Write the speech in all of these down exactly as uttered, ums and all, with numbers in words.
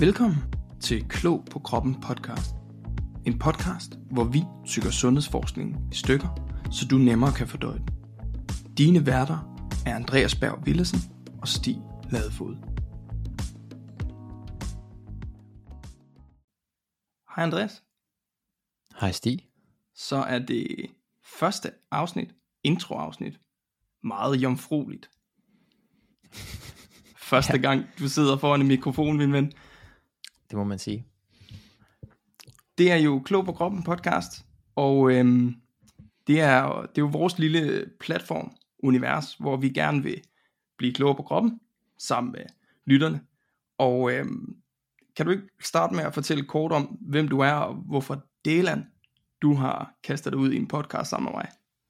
Velkommen til Klog på Kroppen podcast. En podcast, hvor vi tykker sundhedsforskningen i stykker, så du nemmere kan fordøje den. Dine værter er Andreas Berg Willesen og Stig Ladefod. Hej Andreas. Hej Stig. Så er det første afsnit, introafsnit, meget jomfrueligt. Første ja. gang du sidder foran en mikrofon, min ven. Det må man sige. Det er jo Klog på Kroppen podcast, og øhm, det, er, det er jo vores lille platform, univers, hvor vi gerne vil blive klogere på kroppen, sammen med lytterne. Og øhm, kan du ikke starte med at fortælle kort om, hvem du er, og hvorfor Delan, du har kastet dig ud i en podcast sammen med mig?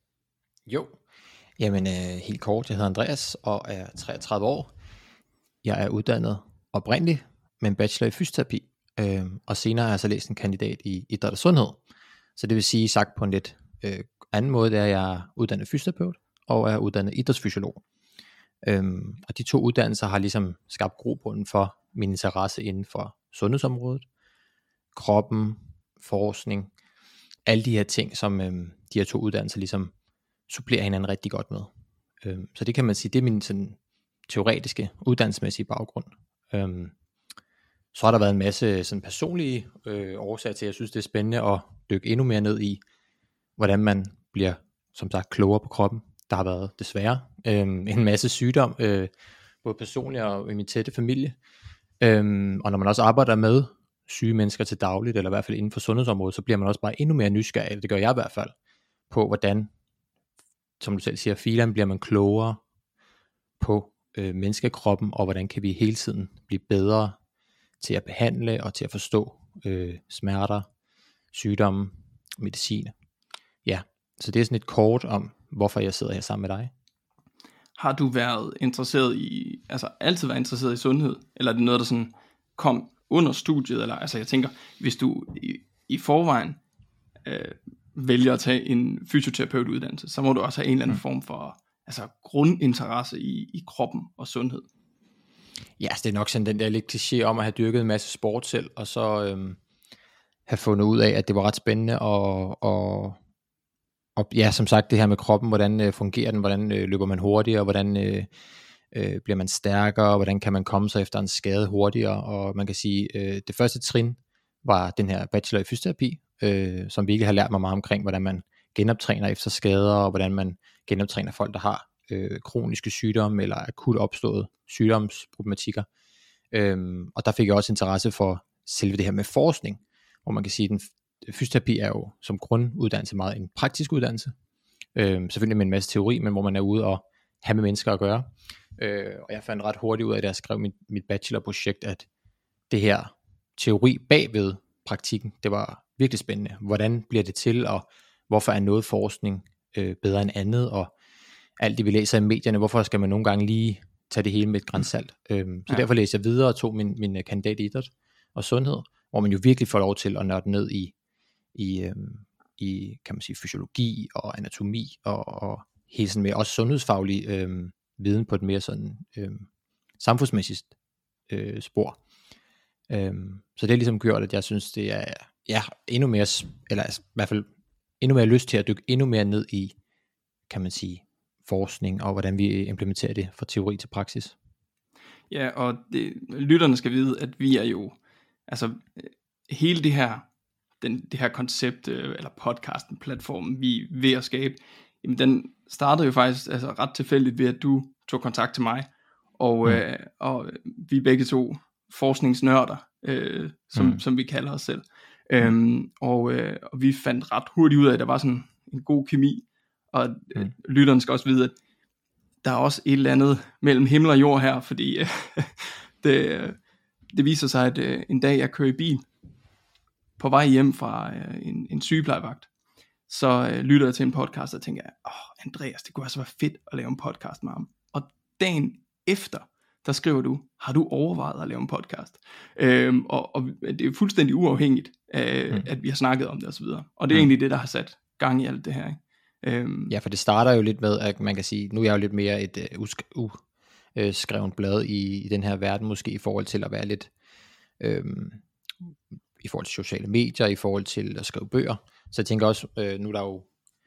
Jo, jamen øh, helt kort, jeg hedder Andreas, og er treogtredive år. Jeg er uddannet oprindeligt med en bachelor i fysioterapi, øh, og senere har jeg så læst en kandidat i idræt og sundhed. Så det vil sige, sagt på en lidt øh, anden måde, det er, at jeg er uddannet fysioterapeut, og er uddannet idrætsfysiolog. Øhm, og de to uddannelser har ligesom skabt grobunden for min interesse inden for sundhedsområdet, kroppen, forskning, alle de her ting, som øhm, de her to uddannelser ligesom supplerer hinanden rigtig godt med. Øhm, så det kan man sige, det er min sådan teoretiske, uddannelsesmæssige baggrund. Øhm, så har der været en masse sådan personlige øh, årsager til, at jeg synes, det er spændende at dykke endnu mere ned i, hvordan man bliver, som sagt, klogere på kroppen. Der har været desværre øh, en masse sygdom, øh, både personligt og i min tætte familie. Øh, og når man også arbejder med syge mennesker til dagligt, eller i hvert fald inden for sundhedsområdet, så bliver man også bare endnu mere nysgerrig, eller det gør jeg i hvert fald, på hvordan, som du selv siger, filen bliver man klogere på øh, menneskekroppen, og hvordan kan vi hele tiden blive bedre til at behandle og til at forstå øh, smerter, sygdomme, medicin. Ja, så det er sådan et kort om, hvorfor jeg sidder her sammen med dig. Har du været interesseret i, altså altid været interesseret i sundhed, eller er det noget, der sådan kom under studiet, eller altså jeg tænker, hvis du i, i forvejen øh, vælger at tage en fysioterapeutuddannelse, så må du også have en eller anden mm. form for altså grundinteresse i, i kroppen og sundhed. Ja, altså det er nok sådan den der lidt kliché om at have dyrket en masse sport selv, og så øhm, have fundet ud af, at det var ret spændende, og, og, og ja, som sagt, det her med kroppen, hvordan øh, fungerer den, hvordan øh, løber man hurtigere, hvordan øh, øh, bliver man stærkere, hvordan kan man komme sig efter en skade hurtigere, og man kan sige, øh, det første trin var den her bachelor i fysioterapi, øh, som virkelig har lært mig meget omkring, hvordan man genoptræner efter skader, og hvordan man genoptræner folk, der har øh, kroniske sygdomme, eller akut opstået sygdomsproblematikker. Øhm, og der fik jeg også interesse for selve det her med forskning, hvor man kan sige, at den fysioterapi er jo som grunduddannelse meget en praktisk uddannelse, øhm, selvfølgelig med en masse teori, men hvor man er ude og have med mennesker at gøre. Øh, og jeg fandt ret hurtigt ud af, da jeg skrev mit, mit bachelorprojekt, at det her teori bagved praktikken, det var virkelig spændende. Hvordan bliver det til, og hvorfor er noget forskning øh, bedre end andet, og alt det vi læser i medierne, hvorfor skal man nogle gange lige tage det hele med et gran salt. Øhm, så ja. Derfor læste jeg videre og tog min, min kandidat i idræt og sundhed, hvor man jo virkelig får lov til at nørde ned i, i, øhm, i kan man sige, fysiologi og anatomi, og, og hele sådan mere også sundhedsfaglig øhm, viden på et mere sådan øhm, samfundsmæssigt øh, spor. Øhm, så det har ligesom gjort, at jeg synes, det er ja, endnu mere, eller altså, i hvert fald endnu mere lyst til at dykke endnu mere ned i, kan man sige, forskning, og hvordan vi implementerer det fra teori til praksis. Ja, og det, lytterne skal vide, at vi er jo, altså hele det her, den, det her koncept, eller podcasten, platformen, vi er ved at skabe, jamen den startede jo faktisk altså, ret tilfældigt ved, at du tog kontakt til mig, og, mm. øh, og vi er begge to forskningsnørder, øh, som, mm. som vi kalder os selv. Mm. Øhm, og, øh, og vi fandt ret hurtigt ud af, at der var sådan en god kemi, og mm. lytteren skal også vide, at der er også et eller andet mellem himmel og jord her, fordi øh, det, det viser sig, at øh, en dag jeg kører i bil, på vej hjem fra øh, en, en sygeplejevagt, så øh, lytter jeg til en podcast, og tænker, åh Andreas, det kunne altså være fedt at lave en podcast med ham. Og dagen efter, der skriver du, har du overvejet at lave en podcast? Øhm, og, og det er fuldstændig uafhængigt af, mm. at vi har snakket om det og så videre. Og det er mm. egentlig det, der har sat gang i alt det her, ikke? Øhm. Ja, for det starter jo lidt med, at man kan sige, nu er jeg jo lidt mere et uh, uskrevet blad i, i den her verden, måske i forhold til at være lidt øhm, i forhold til sociale medier, i forhold til at skrive bøger. Så jeg tænker også, øh, nu er der jo,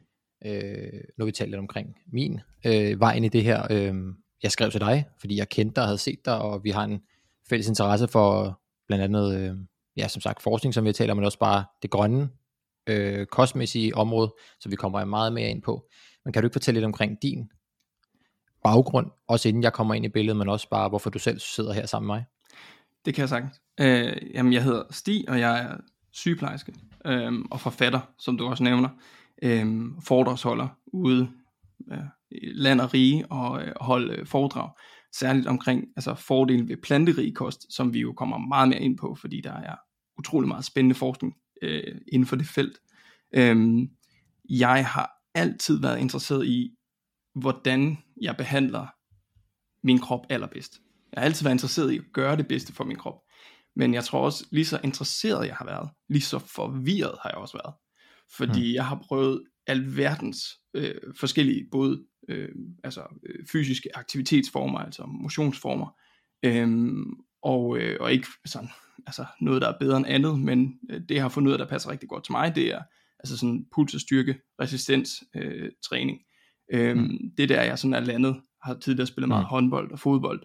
øh, nu har vi talt lidt omkring min øh, vej ind i det her. Øh, jeg skrev til dig, fordi jeg kendte dig og havde set dig, og vi har en fælles interesse for blandt andet, øh, ja, som sagt, forskning, som vi taler om, men også bare det grønne, øh, kostmæssige område, så vi kommer meget mere ind på. Men kan du ikke fortælle lidt omkring din baggrund, også inden jeg kommer ind i billedet, men også bare, hvorfor du selv sidder her sammen med mig? Det kan jeg sagtens. Øh, jamen, jeg hedder Stig, og jeg er sygeplejerske øh, og forfatter, som du også nævner. Øh, foredragsholder ude øh, i land og rige og øh, holde øh, foredrag. Særligt omkring altså, fordelen ved planterig kost, som vi jo kommer meget mere ind på, fordi der er utrolig meget spændende forskning øh, inden for det felt. Øh, jeg har altid været interesseret i, hvordan jeg behandler min krop allerbedst. Jeg har altid været interesseret i at gøre det bedste for min krop. Men jeg tror også, lige så interesseret jeg har været, lige så forvirret har jeg også været. Fordi mm. jeg har prøvet alverdens øh, forskellige, både øh, altså, øh, fysiske aktivitetsformer, altså motionsformer, øh, og, øh, og ikke sådan, altså, noget, der er bedre end andet, men øh, det jeg har fundet ud af, der passer rigtig godt til mig, det er altså sådan puls- og styrke, resistens, øh, træning. Øh, mm. Det der, jeg sådan er landet, har tidligere spillet meget mm. håndbold og fodbold,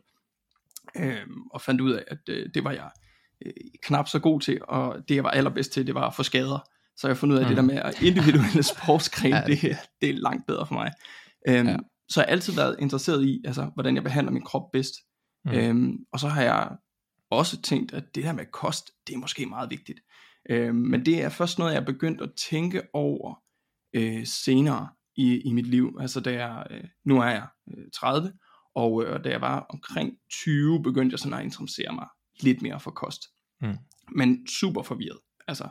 øh, og fandt ud af, at øh, det var jeg øh, knap så god til, og det jeg var allerbedst til, det var at få skader. Så jeg har fundet ud af, at mm. det der med individuelle sportsgren, ja, det, det er langt bedre for mig. Øhm, ja. Så jeg har altid været interesseret i, altså, hvordan jeg behandler min krop bedst. Mm. Øhm, og så har jeg også tænkt, at det her med kost, det er måske meget vigtigt. Øhm, men det er først noget, jeg er begyndt at tænke over øh, senere i, i mit liv. Altså da jeg, øh, nu er jeg øh, tredive, og øh, da jeg var omkring tyve, begyndte jeg sådan at interessere mig lidt mere for kost. Mm. Men super forvirret. Altså,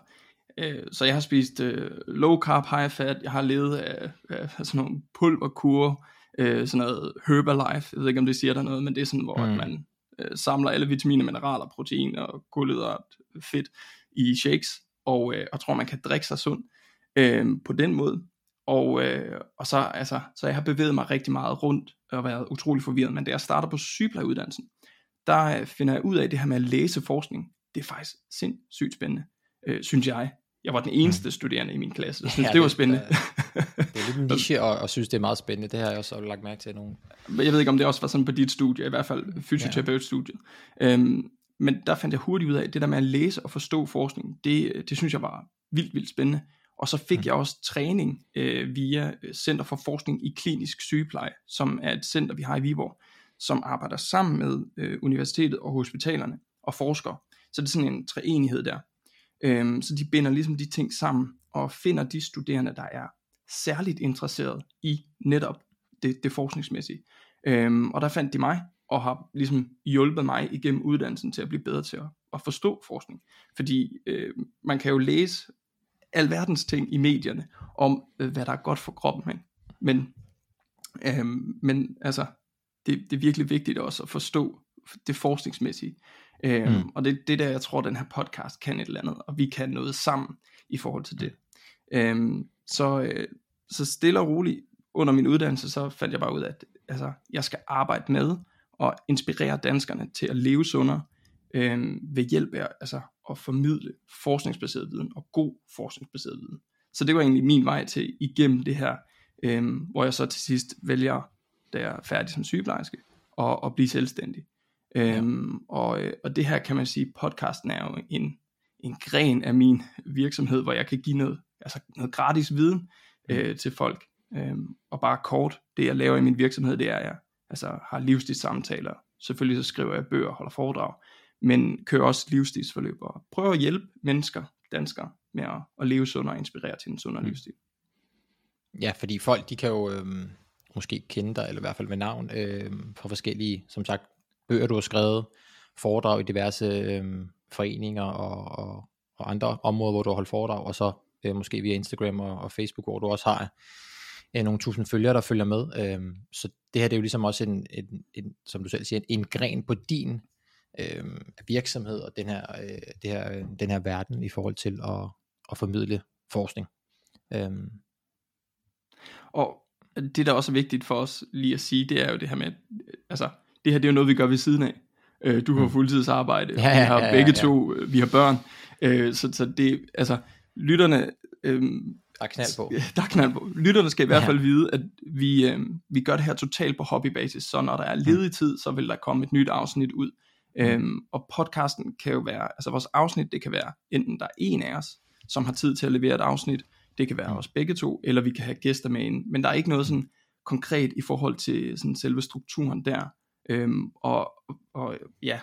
så jeg har spist øh, low carb, high fat, jeg har levet af, af sådan nogle pulverkur, øh, sådan noget Herbalife, jeg ved ikke om det siger der noget, men det er sådan, hvor mm. man øh, samler alle vitaminer, mineraler, proteiner og kulhydrat, fedt i shakes, og, øh, og tror man kan drikke sig sund øh, på den måde. Og, øh, og så, altså, så jeg har bevæget mig rigtig meget rundt og været utrolig forvirret, men da jeg starter på sygeplejeuddannelsen, der finder jeg ud af det her med at læse forskning. Det er faktisk sindssygt spændende, øh, synes jeg. Jeg var den eneste mm. studerende i min klasse, jeg synes ja, det var spændende. Det, det er lidt en niche, og, og synes det er meget spændende. Det har jeg også lagt mærke til nogen. Jeg ved ikke om det også var sådan på dit studie, i hvert fald fysioterapeutstudiet. Ja. Øhm, men der fandt jeg hurtigt ud af, at det der med at læse og forstå forskning, det, det synes jeg var vildt, vildt spændende. Og så fik mm. jeg også træning øh, via Center for Forskning i Klinisk Sygepleje, som er et center, vi har i Viborg, som arbejder sammen med øh, universitetet og hospitalerne og forskere. Så det er sådan en treenighed der. Øhm, så de binder ligesom de ting sammen og finder de studerende, der er særligt interesseret i netop det, det forskningsmæssige. Øhm, og der fandt de mig og har ligesom hjulpet mig igennem uddannelsen til at blive bedre til at, at forstå forskning. Fordi øh, man kan jo læse alverdens ting i medierne om øh, hvad der er godt for kroppen, ikke? Men, øh, men altså det, det er virkelig vigtigt også at forstå det forskningsmæssige. Øhm, mm. Og det, det der jeg tror den her podcast kan et eller andet, og vi kan noget sammen i forhold til det. øhm, så, øh, så stille og roligt under min uddannelse, så fandt jeg bare ud af, at altså, jeg skal arbejde med og inspirere danskerne til at leve sundere øhm, ved hjælp af altså, at formidle forskningsbaseret viden og god forskningsbaseret viden. Så det var egentlig min vej til igennem det her, øhm, hvor jeg så til sidst vælger, da jeg er færdig som sygeplejerske, at, at blive selvstændig. Øhm, og, og det her kan man sige, podcasten er jo en, en gren af min virksomhed, hvor jeg kan give noget, altså noget gratis viden øh, til folk. Øhm, og bare kort, det jeg laver i min virksomhed, det er, at jeg altså, har livsstilssamtaler. Selvfølgelig så skriver jeg bøger og holder foredrag, men kører også livsstilsforløb og prøver at hjælpe mennesker, danskere, med at, at leve sundere og inspirere til en sundere mm. livsstil. Ja, fordi folk, de kan jo øh, måske kende dig, eller i hvert fald med navn, øh, fra forskellige, som sagt, bøger, du har skrevet, foredrag i diverse øh, foreninger og, og, og andre områder, hvor du har holdt foredrag, og så øh, måske via Instagram og, og Facebook, hvor du også har øh, nogle tusind følgere, der følger med. Øh, så det her, det er jo ligesom også en, en, en som du selv siger, en, en gren på din øh, virksomhed og den her, øh, det her, øh, den her verden i forhold til at, at formidle forskning. Øh. Og det, der også er vigtigt for os lige at sige, det er jo det her med, altså, det her det er jo noget, vi gør ved siden af. øh, du har fuldtidsarbejde, ja, ja, vi har ja, ja, begge ja. to, øh, vi har børn, øh, så, så det, altså, lytterne, øh, Der er knald på. der er knald på. Lytterne skal i hvert Ja. fald vide, at vi, øh, vi gør det her totalt på hobbybasis, så når der er ledig tid, så vil der komme et nyt afsnit ud. Mm. Øhm, og podcasten kan jo være, altså vores afsnit, det kan være enten der er en af os, som har tid til at levere et afsnit, det kan være mm. os begge to, eller vi kan have gæster med ind, men der er ikke noget sådan konkret i forhold til sådan selve strukturen der, øhm, og, og ja.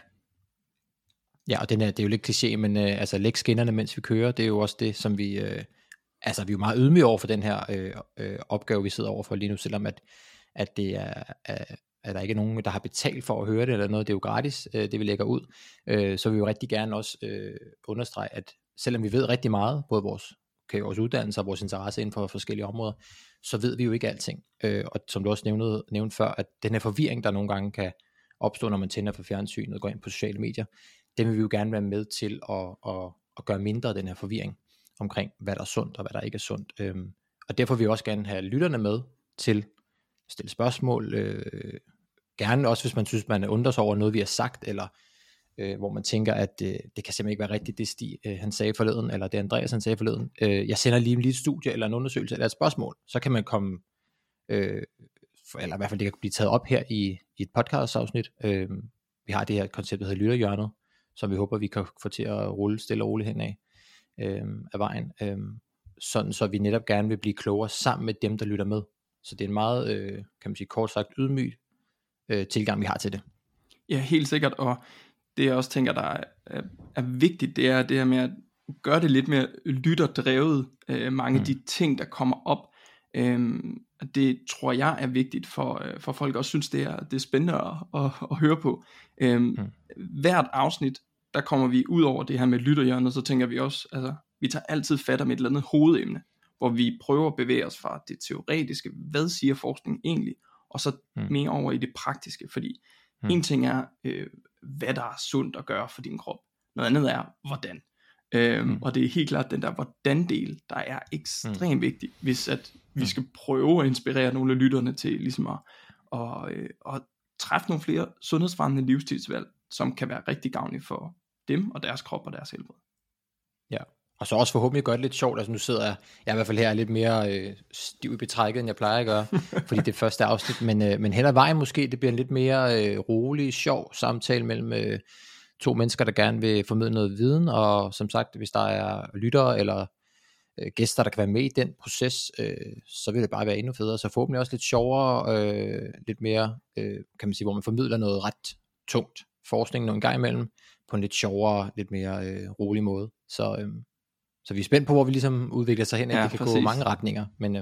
Ja, og den er, det er jo lidt kliché, men øh, altså læg skinnerne, mens vi kører, det er jo også det, som vi, øh, altså vi er jo meget ydmyge over for den her øh, øh, opgave, vi sidder over for lige nu, selvom at, at det er, at, at der ikke er nogen, der har betalt for at høre det, eller noget, det er jo gratis, øh, det vi lægger ud, øh, så vil vi jo rigtig gerne også øh, understrege, at selvom vi ved rigtig meget, både vores, okay, vores uddannelse og vores interesse inden for forskellige områder, så ved vi jo ikke alting, øh, og som du også nævnte, nævnte før, at den her forvirring, der nogle gange kan opstå, når man tænder for fjernsynet og går ind på sociale medier, den vil vi jo gerne være med til at, at, at gøre mindre af den her forvirring omkring, hvad der er sundt og hvad der ikke er sundt. Øhm, og derfor vil vi også gerne have lytterne med til at stille spørgsmål. Øh, gerne også, hvis man synes, man undrer sig over noget, vi har sagt, eller øh, hvor man tænker, at øh, det kan simpelthen ikke være rigtigt, det Stig øh, han sagde forleden, eller det Andreas han sagde forleden. Øh, jeg sender lige en lille studie, eller en undersøgelse, eller et spørgsmål. Så kan man komme, øh, for, eller i hvert fald det kan blive taget op her i, i et podcast-afsnit. Øh, vi har det her koncept, der hedder Lytterhjørnet, som vi håber, vi kan få til at rulle stille og roligt hen af, øh, af vejen, øh, sådan så vi netop gerne vil blive klogere sammen med dem, der lytter med. Så det er en meget, øh, kan man sige, kort sagt ydmyg øh, tilgang, vi har til det. Ja, helt sikkert, og det jeg også tænker, der er, er, er vigtigt, det er det her med at gøre det lidt mere lytterdrevet, øh, mange mm. af de ting, der kommer op. Øh, det tror jeg er vigtigt for, øh, for folk også synes, det er, det er spændende at, at, at høre på. Øh, mm. Hvert afsnit, der kommer vi ud over det her med lytterhjørnet, så tænker vi også, altså, vi tager altid fat om et eller andet hovedemne, hvor vi prøver at bevæge os fra det teoretiske, hvad siger forskning egentlig, og så mm. mere over i det praktiske, fordi mm. en ting er, øh, hvad der er sundt at gøre for din krop, noget andet er, hvordan. Øhm, mm. Og det er helt klart den der hvordan del, der er ekstremt mm. vigtig, hvis at vi mm. skal prøve at inspirere nogle af lytterne til ligesom at, og, øh, at træffe nogle flere sundhedsfremmende livsstilsvalg, som kan være rigtig gavnlige for dem og deres krop og deres helbred. Ja, og så også forhåbentlig gøre det lidt sjovt. Altså nu sidder jeg, jeg i hvert fald her lidt mere øh, stiv i betrækket, end jeg plejer at gøre, fordi det er første afsnit, men, øh, men hen ad vejen måske, det bliver en lidt mere øh, rolig, sjov samtale mellem øh, to mennesker, der gerne vil formidle noget viden, og som sagt, hvis der er lyttere eller øh, gæster, der kan være med i den proces, øh, så vil det bare være endnu federe, så forhåbentlig også lidt sjovere, øh, lidt mere, øh, kan man sige, hvor man formidler noget ret tungt forskning nogle gang imellem, på en lidt sjovere, lidt mere øh, rolig måde, så, øh, så vi er spændt på, hvor vi ligesom udvikler sig hen, at ja, det kan præcis. Gå mange retninger, men øh,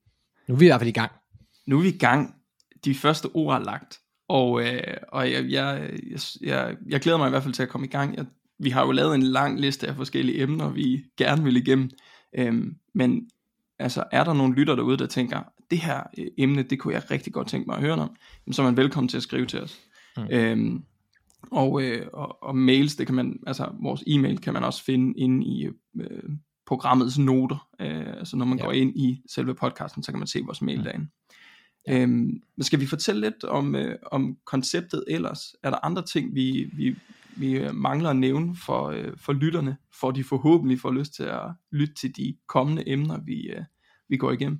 nu er vi i hvert fald i gang. Nu er vi i gang, de første ord er lagt, og, øh, og jeg, jeg, jeg, jeg glæder mig i hvert fald til at komme i gang. Jeg, vi har jo lavet en lang liste af forskellige emner, vi gerne vil igennem, øhm, men altså er der nogle lytter derude, der tænker, det her øh, emne, det kunne jeg rigtig godt tænke mig at høre om, så er man velkommen til at skrive til os. Mm. Øhm, og, øh, og, og mails, det kan man, altså vores e-mail kan man også finde inde i øh, programmets noter, øh, altså når man ja. går ind i selve podcasten, så kan man se vores mail mm. derinde. Ja. Øhm, skal vi fortælle lidt om, øh, om konceptet ellers? Er der andre ting, vi, vi, vi mangler at nævne for, øh, for lytterne, for de forhåbentlig får lyst til at lytte til de kommende emner, vi, øh, vi går igennem?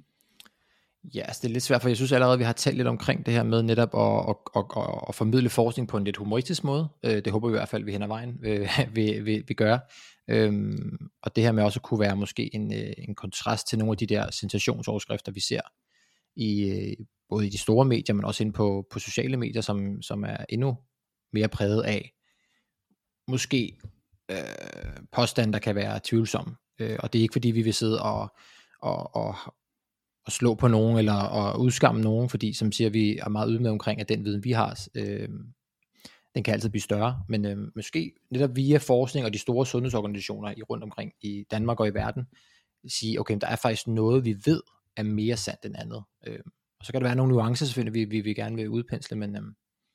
Ja, altså det er lidt svært, for jeg synes allerede, vi har talt lidt omkring det her med netop at, at, at, at, at formidle forskning på en lidt humoristisk måde. Det håber vi i hvert fald, vi hen ad vejen vil, vil, vil, vil gøre. Øhm, og det her med også at kunne være måske en, en kontrast til nogle af de der sensationsoverskrifter, vi ser i både i de store medier, men også inde på, på sociale medier, som, som er endnu mere præget af måske øh, påstande, der kan være tvivlsomme. Øh, og det er ikke fordi, vi vil sidde og, og, og, og slå på nogen, eller og udskamme nogen, fordi som siger, vi er meget ydmyge omkring, at den viden, vi har, øh, den kan altid blive større. Men øh, måske netop via forskning og de store sundhedsorganisationer i rundt omkring i Danmark og i verden, sige, okay, der er faktisk noget, vi ved, er mere sandt end andet. Øh, og så kan der være nogle nuancer, selvfølgelig, vi, vi, vi gerne vil udpensle, men... Øh,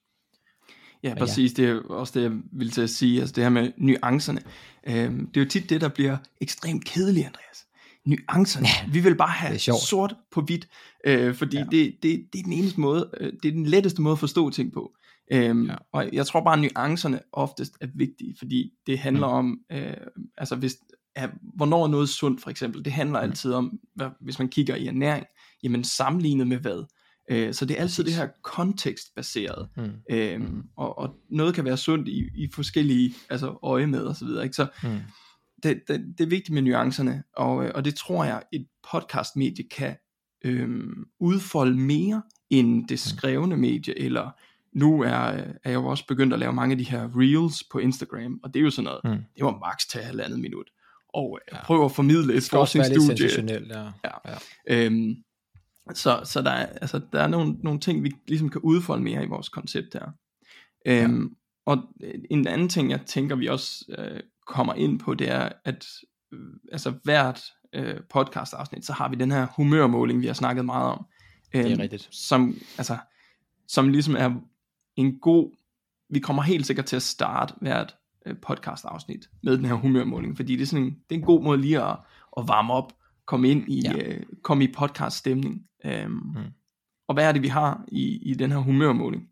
Ja, præcis, ja. Det er også det, jeg vil til at sige, altså det her med nuancerne. Øhm, det er jo tit det, der bliver ekstremt kedeligt, Andreas. Nuancerne, ja, vi vil bare have sort på hvidt, øh, fordi ja. det, det, det er den eneste måde, øh, det er den letteste måde at forstå ting på. Øhm, Ja. Og jeg tror bare, at nuancerne oftest er vigtige, fordi det handler mm. om, øh, altså hvis, ja, hvornår er noget sundt for eksempel, det handler mm. altid om, hvad, hvis man kigger i ernæring, jamen sammenlignet med hvad. Øh, så det er altid Præcis. Det her kontekstbaseret, mm. Øhm, mm. Og, og noget kan være sundt i, i forskellige altså øje med og så videre, ikke? Så mm. det, det, det er vigtigt med nuancerne, og, og det tror jeg, et podcastmedie kan øhm, udfolde mere end det skrevne medie, eller nu er, er jeg jo også begyndt at lave mange af de her reels på Instagram, og det er jo sådan noget, mm. det var maks tage halvandet minut, og ja. prøve at formidle et forskningsstudie. Ja. Ja. Ja. Øhm, så, så der er, altså, der er nogle, nogle ting, vi ligesom kan udfolde mere i vores koncept her. Øhm, ja. Og en anden ting, jeg tænker, vi også øh, kommer ind på, det er, at øh, altså hvert øh, podcast-afsnit, så har vi den her humørmåling, vi har snakket meget om. Øhm, det er rigtigt. Som, altså, som ligesom er en god, vi kommer helt sikkert til at starte hvert øh, podcast-afsnit med den her humørmåling, fordi det er, sådan en, det er en god måde lige at, at varme op, komme ind i, ja. øh, komme i podcast-stemning. Øhm, mm. Og hvad er det, vi har i, i den her humørmåling?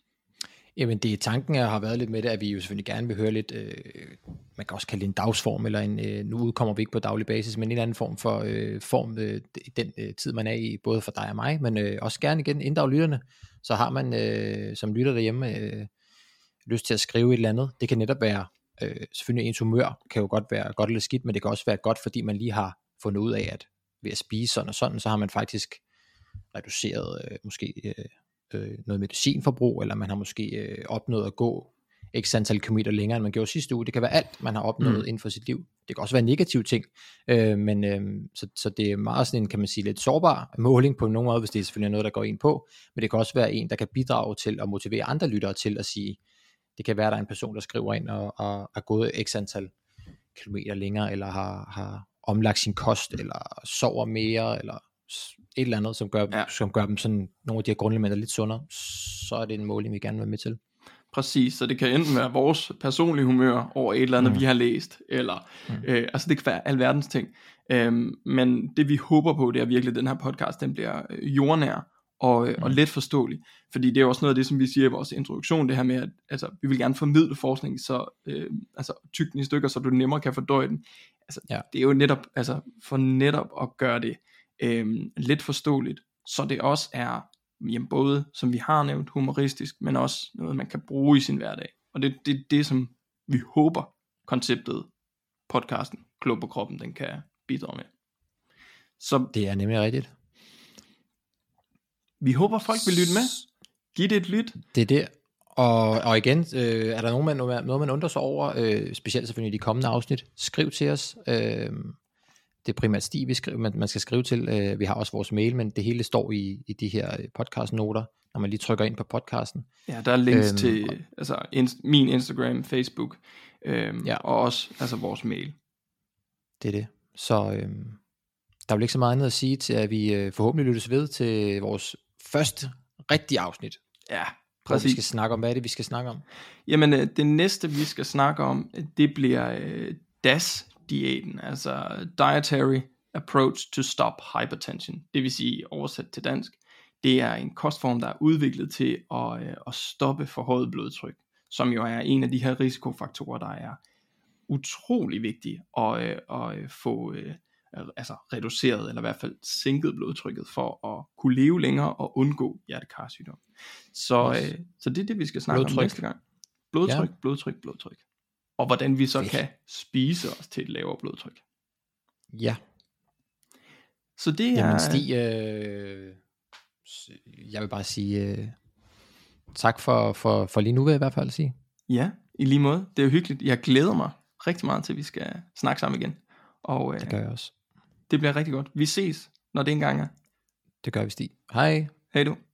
Jamen det tanken har været lidt med det, at vi jo selvfølgelig gerne vil høre lidt, øh, man kan også kalde det en dagsform, eller en, øh, nu udkommer vi ikke på daglig basis, men en anden form for øh, form, øh, den øh, tid man er i, både for dig og mig, men øh, også gerne igen inddrag lytterne, så har man øh, som lytter derhjemme øh, lyst til at skrive et eller andet. Det kan netop være, øh, selvfølgelig ens humør kan jo godt være godt eller skidt, men det kan også være godt, fordi man lige har fundet ud af, at ved at spise sådan og sådan, så har man faktisk reduceret øh, måske øh, øh, noget medicinforbrug, eller man har måske øh, opnået at gå x antal kilometer længere, end man gjorde sidste uge. Det kan være alt, man har opnået mm. inden for sit liv. Det kan også være negative ting, øh, men øh, så, så det er meget sådan en, kan man sige, lidt sårbar måling på nogen måde, hvis det er selvfølgelig noget, der går ind på, men det kan også være en, der kan bidrage til at motivere andre lyttere til at sige, det kan være, der er en person, der skriver ind og, og er gået x antal kilometer længere, eller har, har omlagt sin kost, eller sover mere, eller et eller andet, som gør, ja. som gør dem sådan, nogle af de her grundelementer lidt sundere, så er det en måling, vi gerne vil være med til. Præcis, så det kan enten være vores personlige humør over et eller andet, mm. vi har læst, eller mm. øh, altså det kan være alverdens ting. Øhm, men det vi håber på, det er virkelig, at den her podcast, den bliver jordnær og, mm. og let forståelig. Fordi det er også noget af det, som vi siger i vores introduktion, det her med, at altså, vi vil gerne formidle forskning, så øh, altså tyk den i stykker, så du nemmere kan fordøje den. Altså, ja. Det er jo netop, altså for netop at gøre det øh, let forståeligt, så det også er jamen, både, som vi har nævnt, humoristisk, men også noget, man kan bruge i sin hverdag. Og det er det, det, som vi håber, konceptet, podcasten, Klog på Kroppen, den kan bidrage med. Så det er nemlig rigtigt. Vi håber, folk vil lytte med. Giv det et lyt. Det er det. Og, og igen, øh, er der nogen, man, noget, man undrer sig over, øh, specielt selvfølgelig i de kommende afsnit, skriv til os. Øh, det er primært Stig, vi skriver, man, man skal skrive til. Øh, vi har også vores mail, men det hele står i, i de her podcastnoter, når man lige trykker ind på podcasten. Ja, der er links øhm, til og, altså, inst- min Instagram, Facebook, øhm, ja. og også altså, vores mail. Det er det. Så øhm, der er vel ikke så meget andet at sige til, at vi øh, forhåbentlig lyttes ved til vores første rigtige afsnit. Ja, præcis. Hvor vi skal snakke om, hvad er det, vi skal snakke om? Jamen, øh, det næste, vi skal snakke om, det bliver øh, D A S-diæten, altså Dietary Approach to Stop Hypertension. Det vil sige, oversat til dansk, det er en kostform, der er udviklet til at, øh, at stoppe forhøjet blodtryk, som jo er en af de her risikofaktorer, der er utrolig vigtige at, øh, at få øh, altså reduceret, eller i hvert fald sænket blodtrykket, for at kunne leve længere og undgå hjertekarsygdom. Så, yes. øh, så det er det, vi skal snakke blodtryk. om næste gang. Blodtryk, ja. blodtryk, blodtryk. Og hvordan vi så Fedt. kan spise os til et lavere blodtryk. Ja. Så det er... Jamen Stig, øh... jeg vil bare sige øh... tak for, for, for lige nu, vil jeg i hvert fald sige. Ja, i lige måde. Det er jo hyggeligt. Jeg glæder mig rigtig meget til, at vi skal snakke sammen igen. Og, øh, det gør jeg også. Det bliver rigtig godt. Vi ses, når det engang er. Det gør vi, Stig. Hej. Hej du.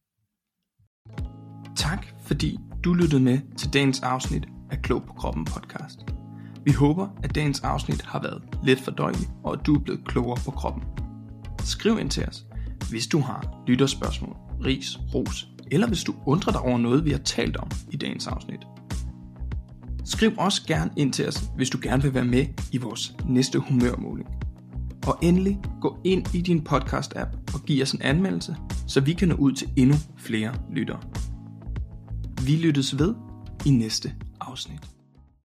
Tak, fordi du lyttede med til dagens afsnit af Klog på Kroppen podcast. Vi håber, at dagens afsnit har været let fordøjeligt, og at du er blevet klogere på kroppen. Skriv ind til os, hvis du har lytterspørgsmål, ris, ros, eller hvis du undrer dig over noget, vi har talt om i dagens afsnit. Skriv også gerne ind til os, hvis du gerne vil være med i vores næste humørmåling. Og endelig gå ind i din podcast-app og giv os en anmeldelse, så vi kan nå ud til endnu flere lyttere. Vi lyttes ved i næste afsnit.